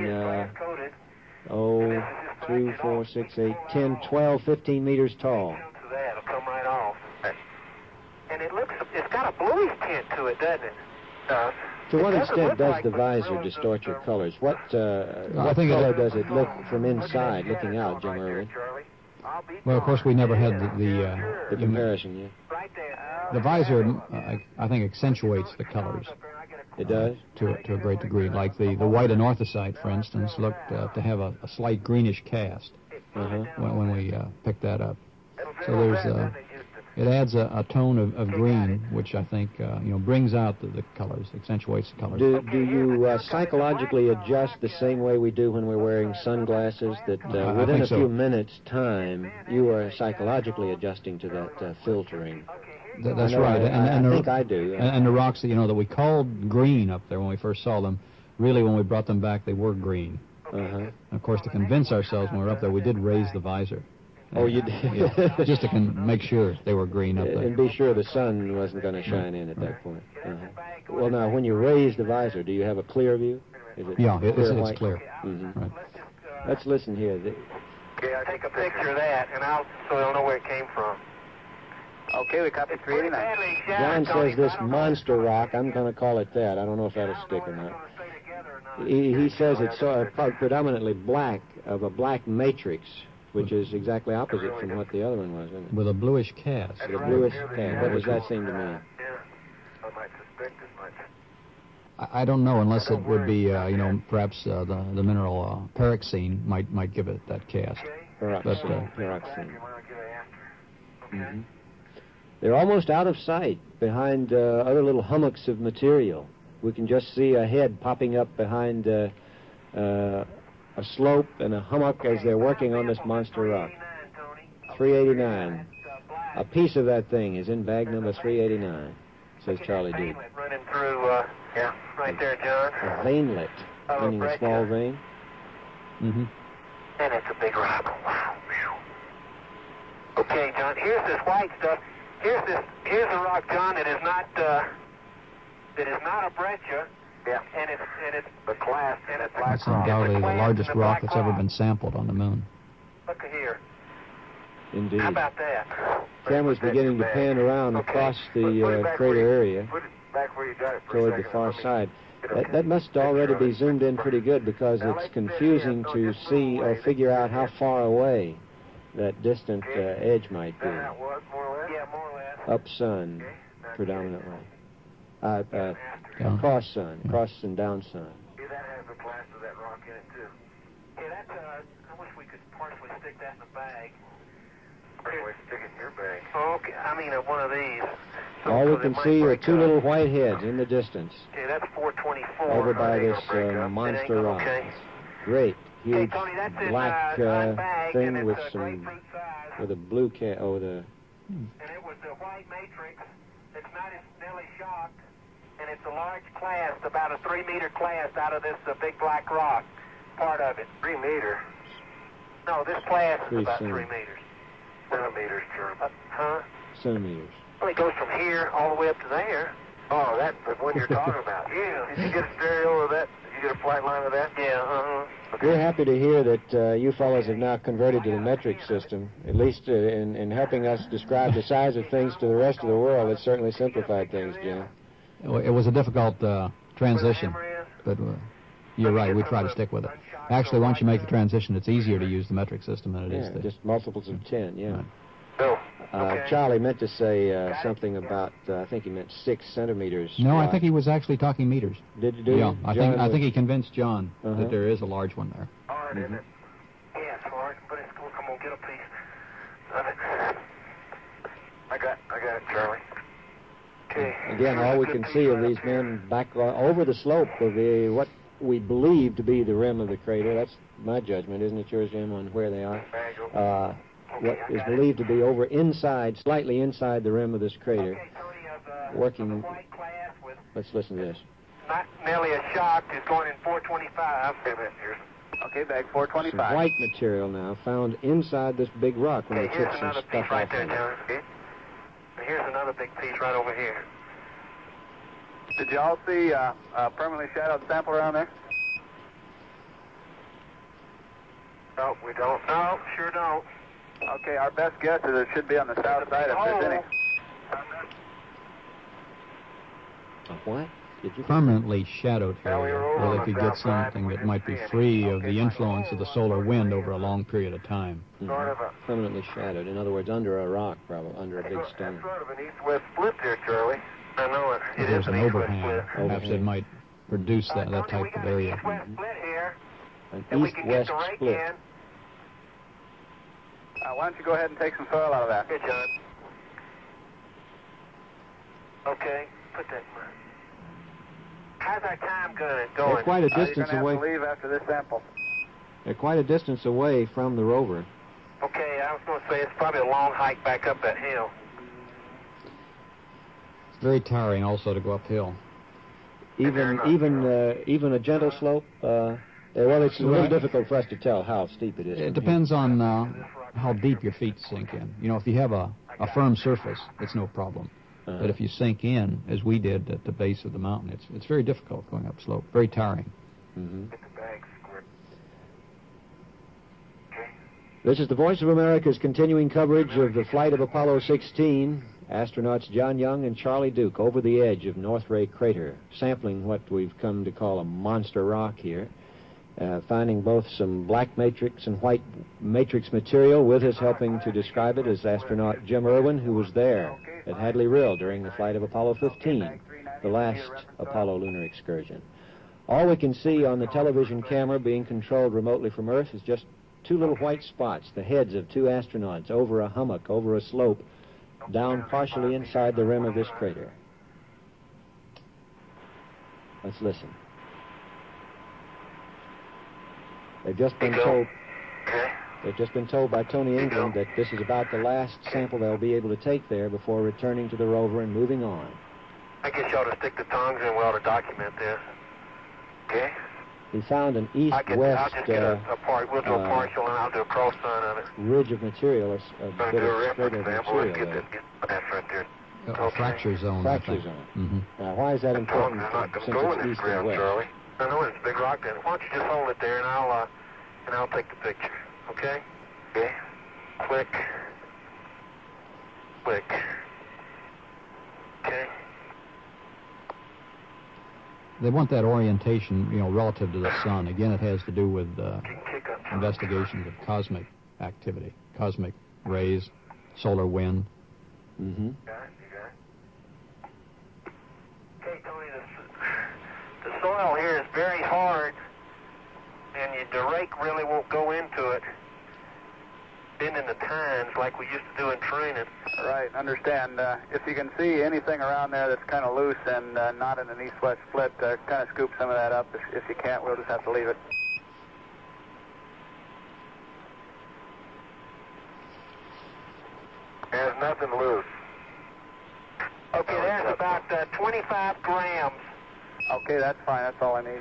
3, 4, 6, 8, 10, 12, 15 meters tall. That'll come right off. And it's got a bluish tint to it, doesn't it? To what It doesn't extent look does like the the visor blue- distort your colors? What I think color it- does it look from inside, looking out, Jim Irwin? Well, of course, we never had The comparison, yeah. Right there. the visor. I think accentuates the colors It does? to a great degree. Like the white anorthosite, for instance, looked to have a slight greenish cast Uh-huh. when we picked that up. So there's it adds a tone of green, which I think brings out the colors, accentuates the colors. Do you psychologically adjust the same way we do when we're wearing sunglasses, that I within think a so. few minutes' time you are psychologically adjusting to that filtering? That's I know right. I the, think I do. And the rocks that we called green up there when we first saw them, really when we brought them back they were green. Uh-huh. And of course, to convince ourselves when we were up there, we did raise the visor. Oh, you did? Yeah, just to make sure they were green up there. And be sure the sun wasn't going to shine in at that point. Uh-huh. Well, now, when you raise the visor, do you have a clear view? Is it Yeah, it's white? clear. Mm-hmm. Right. Let's listen here. Okay, I'll take a picture of that, and so they'll know where it came from. Okay, we copy 389. John says this monster rock, I'm going to call it that. I don't know if that'll stick or not. He says it's predominantly black, of a black matrix, which is exactly opposite from what the other one was, isn't it? With a bluish cast. The bluish cast. What does that seem to mean? Yeah, I might suspect as much. I don't know, unless it would be, perhaps the mineral pyroxene might give it that cast. Pyroxene. Mm-hmm. They're almost out of sight behind other little hummocks of material. We can just see a head popping up behind a slope and a hummock as they're working on this monster rock. 389. A piece of that thing is in bag number 389, says Charlie Duke. Running through, right there, John. A veinlet. finding a small vein. Mm-hmm. And it's a big rock. Wow. Okay, John, here's this white stuff. Here's a rock, John, that is not a breccia. Yeah. And it's The class and it's black That's rock. undoubtedly the It's a largest class rock in the that's ever black been sampled on the moon. Look here. Indeed. How about that? Camera's beginning to pan around Okay. across Put it the back crater where area Put it back where you got it for a toward the second. far Let me side. get up That must already be zoomed in pretty good because Now, it's let me confusing fit in. to Don't just see move or away. figure Let out me how fit in. far away that distant edge might be. Then that was more or less? Yeah, more or less. Up sun, Okay. Now, predominantly. After. Yeah. Cross sun, cross and down sun. See, that has the class of that rock in it, too. Yeah, that's I wish we could partially stick that in a bag. Anyway, stick it in your bag. Okay, I mean one of these. All we so can they might see are break two up. little white heads in the distance Okay, that's 424. over by ain't this gonna break up. monster rock. Okay. Great, Hey, huge Tony, that's in black a bag, and thing it's with grapefruit some, size. with a blue cat, And it was the white matrix. It's not as nearly shocked, and it's a large class, about a 3-meter class out of this big black rock, part of it. 3 meter No, this class is 3 about 3 centimeters. meters. centimeters, German. Huh? centimeters. Well, it goes from here all the way up to there. Oh, that's the one you're talking about. Yeah. Did you get a stereo of that? Did you get a flight line of that? Yeah, uh-huh. We're happy to hear that you fellows have now converted to the metric system, at least in helping us describe the size of things to the rest of the world. It certainly simplified things, Jim. It was a difficult transition, Where the but you're right. We try to stick with it. Actually, once you make the transition, it's easier to use the metric system than it is Yeah, the... just multiples of 10, yeah. Right. No. Okay. Charlie meant to say something about, I think he meant 6 centimeters. No, I wide. think he was actually talking meters. Did you do? Yeah, I think he convinced John Uh-huh. that there is a large one there. Hard, isn't it? Yeah, it's hard, but it's cool. Come on, get a piece of it. I got it, Charlie. Okay. Again, all we can see of these men back over the slope of what we believe to be the rim of the crater. That's my judgment, isn't it yours, Jim, on where they are? Bag open. What is believed to be over slightly inside the rim of this crater. Okay, Tony, Working- of the white class with Let's listen to this. not nearly a shock is going in 425. Wait a minute, here's Okay, bag Some 425. white material now found inside this big rock when Okay, they here's took some another stuff piece right off there, of it. John. Okay. And here's another big piece right over here. Did you all see a permanently shadowed sample around there? No, we don't. No, sure don't. Okay, our best guess is it should be on the south side if there's any. A what? Did you? Permanently shadowed Now we area. were over Well, on if the you get south side, something we that didn't might be see any. free of Okay, the influence of the solar wind over a fine. long period of time. Sort of a... Permanently shadowed. In other words, under a rock, probably under a big That's stone. sort of an east-west split there, Charlie. I know it. If It there's is an an east-west overhang, split. perhaps it Overhang. might produce that Tony, we type of got area. an east-west split here, An and we can get east-west the rake split. in. Why don't you go ahead and take some soil out of that? Here, John. Okay, put that in mind. How's our time going? They're quite a You're distance going to have away. to leave after this sample. They're quite a distance away from the rover. Okay, I was going to say it's probably a long hike back up that hill. It's very tiring also to go uphill. Even a gentle slope. Well, it's a little difficult for us to tell how steep it is. It depends on how deep your feet sink in. You know, if you have a firm surface, it's no problem. But if you sink in, as we did at the base of the mountain, it's very difficult going up slope, very tiring. Mm-hmm. Get the bag squared. Okay. This is the Voice of America's continuing coverage of the flight of Apollo 16. Astronauts John Young and Charlie Duke over the edge of North Ray Crater, sampling what we've come to call a monster rock here, finding both some black matrix and white matrix material. With us helping to describe it is astronaut Jim Irwin, who was there at Hadley Rill during the flight of Apollo 15, the last Apollo lunar excursion. All we can see on the television camera being controlled remotely from Earth is just two little white spots, the heads of two astronauts over a hummock, over a slope, down partially inside the rim of this crater. Let's listen. They've just been told. Okay. They've just been told by Tony England that this is about the last sample they'll be able to take there before returning to the rover and moving on. I guess you ought to stick the tongs in well to document this. Okay. He found an I'll east-west just get a part. We'll do a partial, and I'll do a cross sign of it. ridge of material, a Going bit to do a of straight reference of sample. material Let's there. get that right there. A fracture zone. I Fracture think. zone. Mm-hmm. Now, why is that important I'm not since going to go in it's this east and ground, west? Charlie. I know it's a big rock then. Why don't you just hold it there, and I'll take the picture. Okay? Okay. Click. Click. Okay. They want that orientation, relative to the sun. Again, it has to do with You can kick up. investigations of cosmic activity, cosmic rays, solar wind. Mm-hmm. You got it? Okay, Tony, the soil here is very hard, and the rake really won't go into it, bending the tines like we used to do in training. Right, understand. If you can see anything around there that's kind of loose and not in an east-west split, kind of scoop some of that up. If you can't, we'll just have to leave it. There's nothing loose. Okay, there's about 25 grams. Okay, that's fine. That's all I need.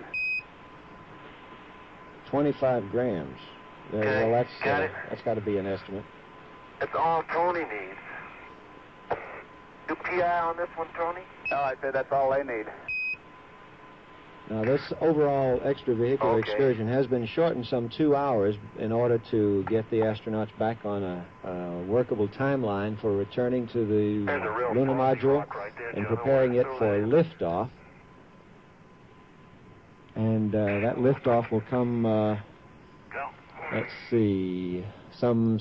25 grams. Okay, Well, got it. that's got to be an estimate. That's all Tony needs. Do PI on this one, Tony? No, I said that's all they need. Now, this overall extravehicular Okay. excursion has been shortened some 2 hours in order to get the astronauts back on a workable timeline for returning to the There's a real lunar salty module rock right there, and John. preparing it Throw for that in. liftoff. And that liftoff will come, Go. let's see, some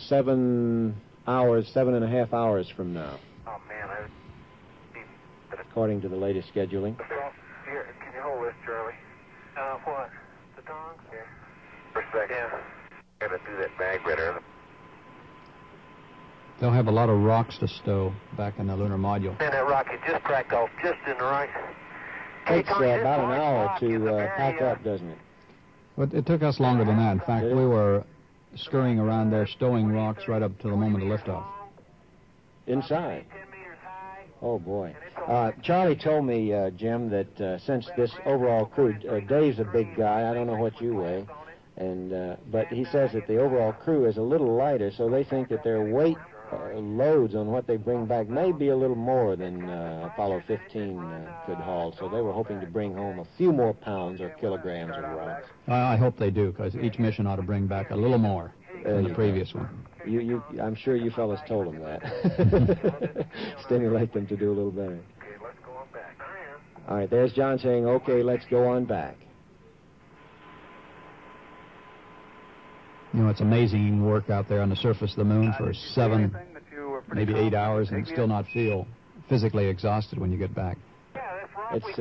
7.5 hours from now, Oh, man. according to the latest scheduling. Here, can you hold this, Charlie? What? The tongs? Here. For a second. Yeah. Gotta do that bag better. They'll have a lot of rocks to stow back in the lunar module. And that rocket just cracked off just in the right. Takes Tony, this about an orange hour rock is to a very, pack up, doesn't it? But it took us longer than that. In fact, Did it? we were scurrying around there, stowing rocks right up to the moment of liftoff. Inside. 10 meters high. Oh, boy. Charlie told me, Jim, that since this overall crew, Dave's a big guy, I don't know what you weigh, but he says that the overall crew is a little lighter, so they think that their weight loads on what they bring back may be a little more than Apollo 15 could haul, so they were hoping to bring home a few more pounds or kilograms of rocks. I hope they do, because each mission ought to bring back a little more than the previous one. I'm sure you fellas told them that. Stimulate them to do a little better. Okay, let's go on back. All right, there's John saying, okay, let's go on back. It's amazing you can work out there on the surface of the moon for 7, Anything that you were pretty maybe 8 confident hours and taking still in? not feel physically exhausted when you get back. Yeah, that's right. It's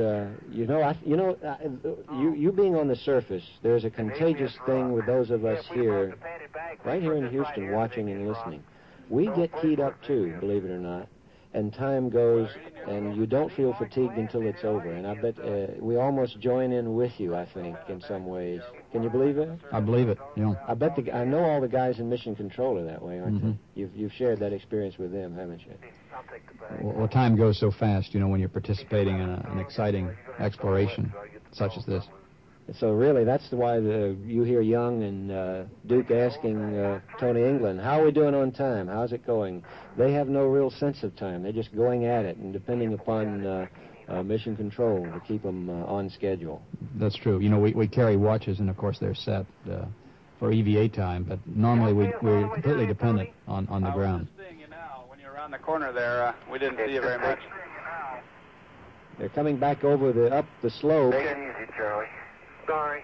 you being on the surface, there's a contagious thing with those of us here, right here in Houston, watching and listening. We get keyed up too, believe it or not, and time goes, and you don't feel fatigued until it's over. And I bet we almost join in with you, I think, in some ways. Can you believe it? I believe it. I bet I know all the guys in Mission Control are that way, aren't Mhm. they? You've shared that experience with them, haven't you? I'll take the bag. Well, time goes so fast, when you're participating in an exciting exploration such as this. So really, that's why you hear Young and Duke asking Tony England, how are we doing on time? How's it going? They have no real sense of time. They're just going at it and depending upon Mission Control to keep them on schedule. That's true. We carry watches, and of course they're set for EVA time, but normally we're completely dependent on the ground. Just seeing you now. When you're around the corner there, we didn't see you very much. They're coming back over up the slope. Take it easy, Charlie. Sorry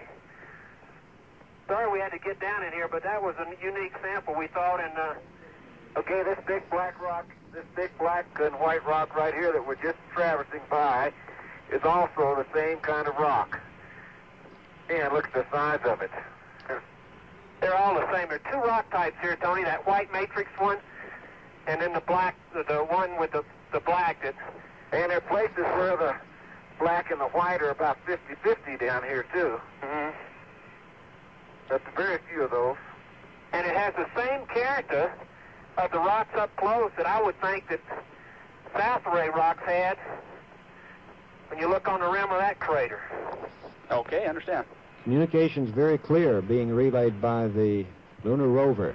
we had to get down in here, but that was a unique sample we thought. And okay, this big black rock, this big black and white rock right here that we're just traversing by is also the same kind of rock. And look at the size of it. They're all the same. There are two rock types here, Tony, that white matrix one, and then the black, the one with the black. And there are places where the black and the white are about 50-50 down here, too. Mm-hmm. That's very few of those. And it has the same character of the rocks up close that I would think that South Ray rocks had when you look on the rim of that crater. Okay, understand. Communications very clear, being relayed by the lunar rover.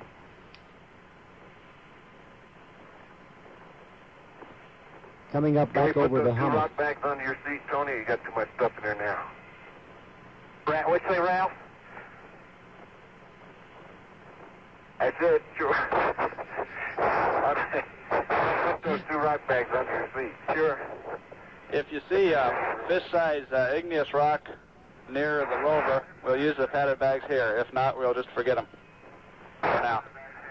Coming up back over the hummock. Rock bags under your seat, Tony. You got too much stuff in there now. What'd you say, Ralph? I said, sure. Put those 2 rock bags under your seat. Sure. If you see fish-size igneous rock near the rover, we'll use the padded bags here. If not, we'll just forget them for now.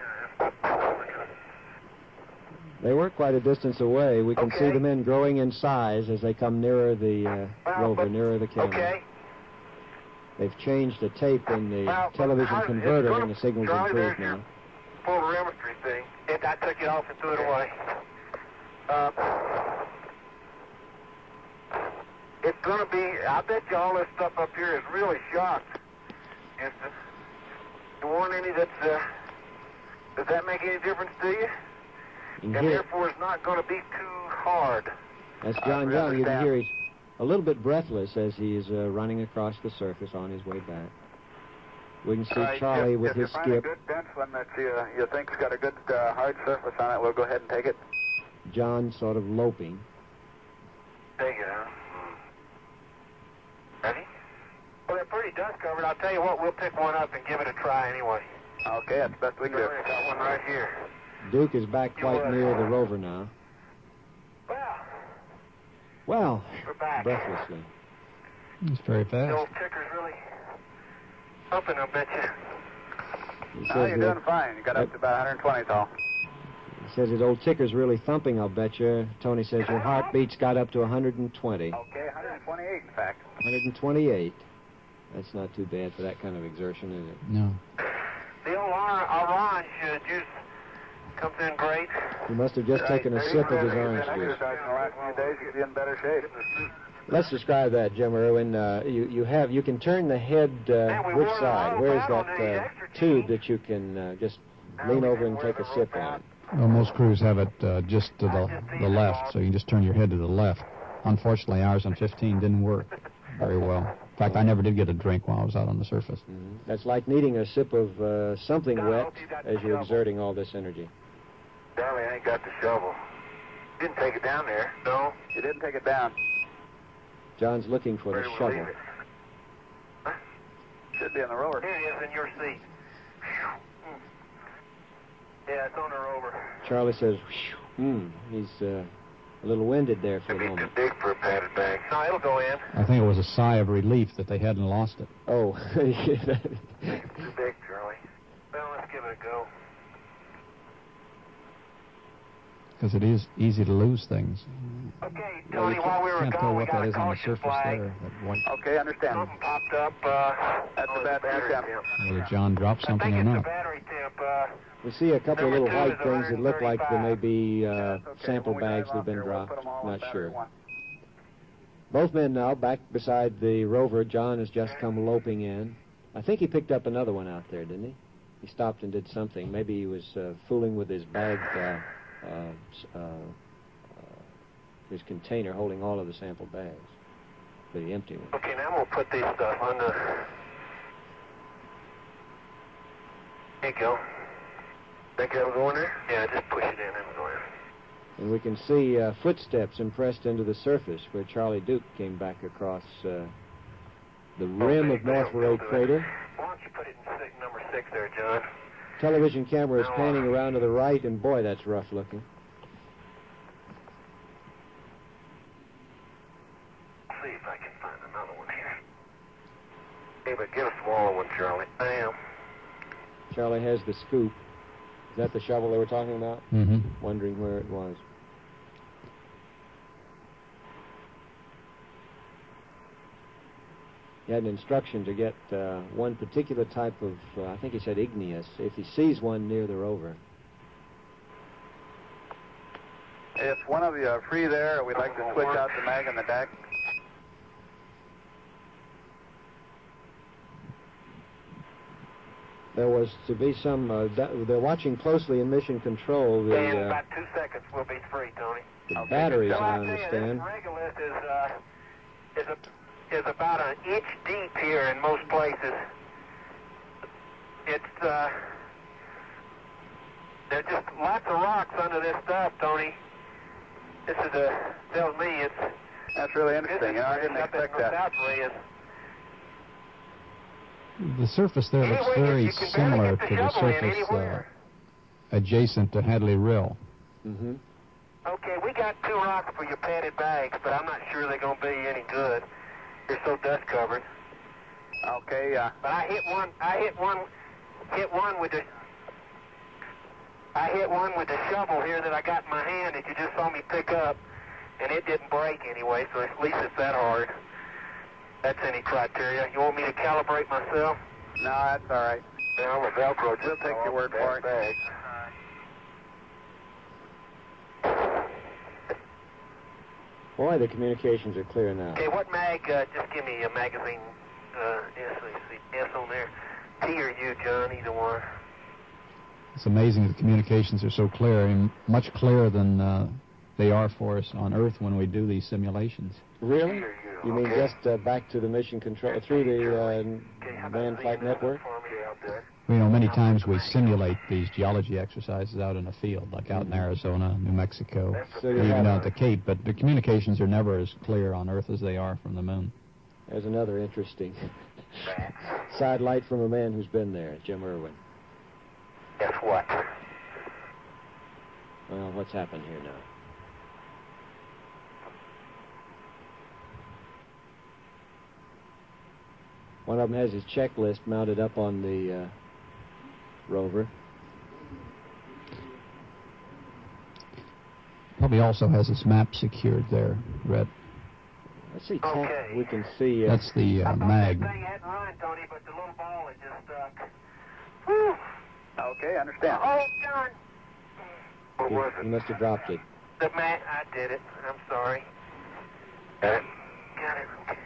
They were quite a distance away. We can see the men growing in size as they come nearer the rover, nearer the camera. Okay. They've changed the tape in the television converter, and the signal's improved now. Polarimetry thing. I took it off and threw it away. It's going to be, I bet you all this stuff up here is really shocked. You want any that's, does that make any difference to you? And therefore it's not going to be too hard. That's John Young. You can hear he's a little bit breathless as he's running across the surface on his way back. We can see Charlie with his skip. If you find a good dense one that you think's got a good hard surface on it, we'll go ahead and take it. John sort of loping. Take it, huh? Ready? Well, they're pretty dust covered. I'll tell you what, we'll pick one up and give it a try anyway. Okay, that's the best we can do. I got one right here. Duke is back quite near the rover now. Well, we're back. Breathlessly. It's very The fast. old ticker's really thumping, I bet you. No, you're doing fine. You got up to about 120 tall. He says his old ticker's really thumping, I'll bet you. Tony says your heartbeat's got up to 120. Okay, 128 in fact. 128. That's not too bad for that kind of exertion, is it? No. The old orange juice comes in great. He must have just taken a sip of his orange juice. Exercise in the last few days, you'll be in better shape. Let's describe that, Jim Irwin. You can turn the head which side? Where's that tube that you can just lean over and take a sip on? Well, most crews have it just to the left, so you can just turn your head to the left. Unfortunately, ours on 15 didn't work very well. In fact, I never did get a drink while I was out on the surface. Mm-hmm. That's like needing a sip of something wet as you're exerting all this energy. Darling, I ain't got the shovel. Didn't take it down there. No. You didn't take it down. John's looking for the shovel. Should be in the rover. Here it is in your seat. Yeah, it's on the rover. Charlie says, he's a little winded there for a It'd be moment. too big for a padded bag. No, it'll go in. I think it was a sigh of relief that they hadn't lost it. Oh. Too big, Charlie. Well, let's give it a go. Because it is easy to lose things. Okay, Tony, while we were Can't tell gone, we what got that a is on the caution surface flag. there. That white. Okay, understand. Something popped up. That's a bad battery temp. Whether John dropped I something think or it's not. a battery temp. We see a couple of little Number 2 white is things that look like they may be That's okay. sample When we bags drive that have off been here, we'll dropped. put them all Not on sure. battery one. Both men now back beside the rover. John has just come loping in. I think he picked up another one out there, didn't he? He stopped and did something. Maybe he was fooling with his bag, his container holding all of the sample bags. But he emptied one. Okay, now I'm going to put this stuff on the... There you go. Think that'll go in there? Yeah, just push it in and it'll go in. And we can see footsteps impressed into the surface where Charlie Duke came back across the rim of North Ray Crater. Why don't you put it in number 6 there, John? Television camera is panning around to the right, and boy, that's rough looking. See if I can find another one here. Hey, but get a smaller one, Charlie. I am. Charlie has the scoop. Is that the shovel they were talking about? Mm-hmm. Wondering where it was. He had an instruction to get one particular type of, I think he said igneous, if he sees one near the rover. If one of you are free there, we'd like to switch out the mag on the deck. There was to be some, they're watching closely in Mission Control. In The about 2 seconds, we'll be free, Tony. batteries, I Well, I'll tell you, understand. this Regolith is a is about an inch deep here in most places. It's, there's just lots of rocks under this stuff, Tony. This is tells me it's... That's really interesting. You know, I didn't expect that. The surface there looks very similar to the surface adjacent to Hadley Rill. Mm-hmm. Okay, we got 2 rocks for your padded bags, but I'm not sure they're going to be any good. They're so dust covered. Okay, But I hit one with the shovel here that I got in my hand that you just saw me pick up, and it didn't break anyway, so at least it's that hard. That's any criteria. You want me to calibrate myself? no, that's all right. No, the Velcro We'll take your word for it. bag. Boy, the communications are clear now. Okay, what mag? Just give me a magazine. S on there. T or U, John, either one. It's amazing the communications are so clear, and much clearer than they are for us on Earth when we do these simulations. Really? T or U. You mean Okay. just back to the mission control, through the manned flight network? For me out there. You know, many times we simulate these geology exercises out in the field, like out in Arizona, New Mexico, So or you even have out at the Cape, but the communications are never as clear on Earth as they are from the moon. There's another interesting side light from a man who's been there, Jim Irwin. Guess what? Well, what's happened here now? One of them has his checklist mounted up on the rover. Probably also has his map secured there, Red. Let's see, Okay. we can see... That's the mag. That thing hadn't run, Tony, but the little ball had just stuck. Whew. Okay, I understand. Oh, John. What was you it? must have dropped it. The mat. I did it. I'm sorry. Got it? Got it. Okay.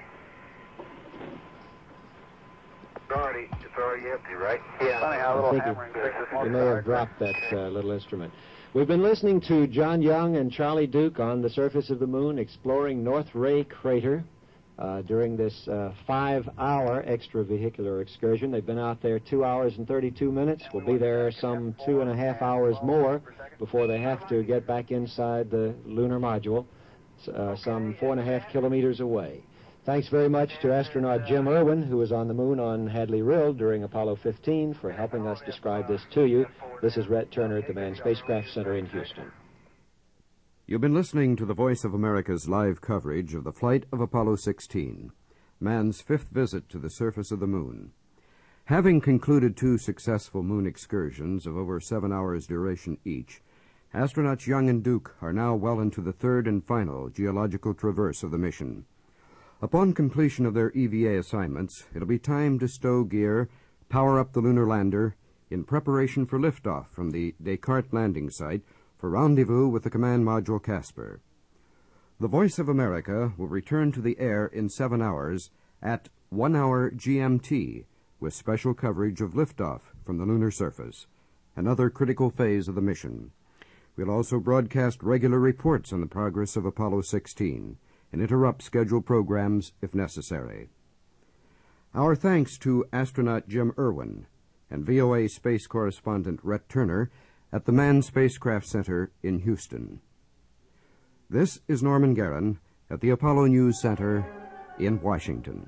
It's already empty, right? Yeah. Funny how a I little think hammering fixes most You of may the have hard dropped that little instrument. We've been listening to John Young and Charlie Duke on the surface of the moon exploring North Ray Crater during this 5-hour extravehicular excursion. They've been out there 2 hours and 32 minutes. We'll be there some 2.5 hours more before they have to get back inside the lunar module, some 4.5 kilometers away. Thanks very much to astronaut Jim Irwin, who was on the moon on Hadley Rill during Apollo 15, for helping us describe this to you. This is Rhett Turner at the Manned Spacecraft Center in Houston. You've been listening to the Voice of America's live coverage of the flight of Apollo 16, man's 5th visit to the surface of the moon. Having concluded 2 successful moon excursions of over 7 hours' duration each, astronauts Young and Duke are now well into the 3rd and final geological traverse of the mission. Upon completion of their EVA assignments, it'll be time to stow gear, power up the lunar lander, in preparation for liftoff from the Descartes landing site for rendezvous with the command module Casper. The Voice of America will return to the air in 7 hours at 1 hour GMT with special coverage of liftoff from the lunar surface, another critical phase of the mission. We'll also broadcast regular reports on the progress of Apollo 16 and interrupt scheduled programs if necessary. Our thanks to astronaut Jim Irwin and VOA space correspondent Rhett Turner at the Manned Spacecraft Center in Houston. This is Norman Guerin at the Apollo News Center in Washington.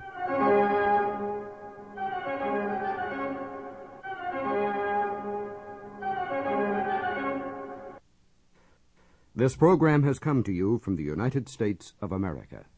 This program has come to you from the United States of America.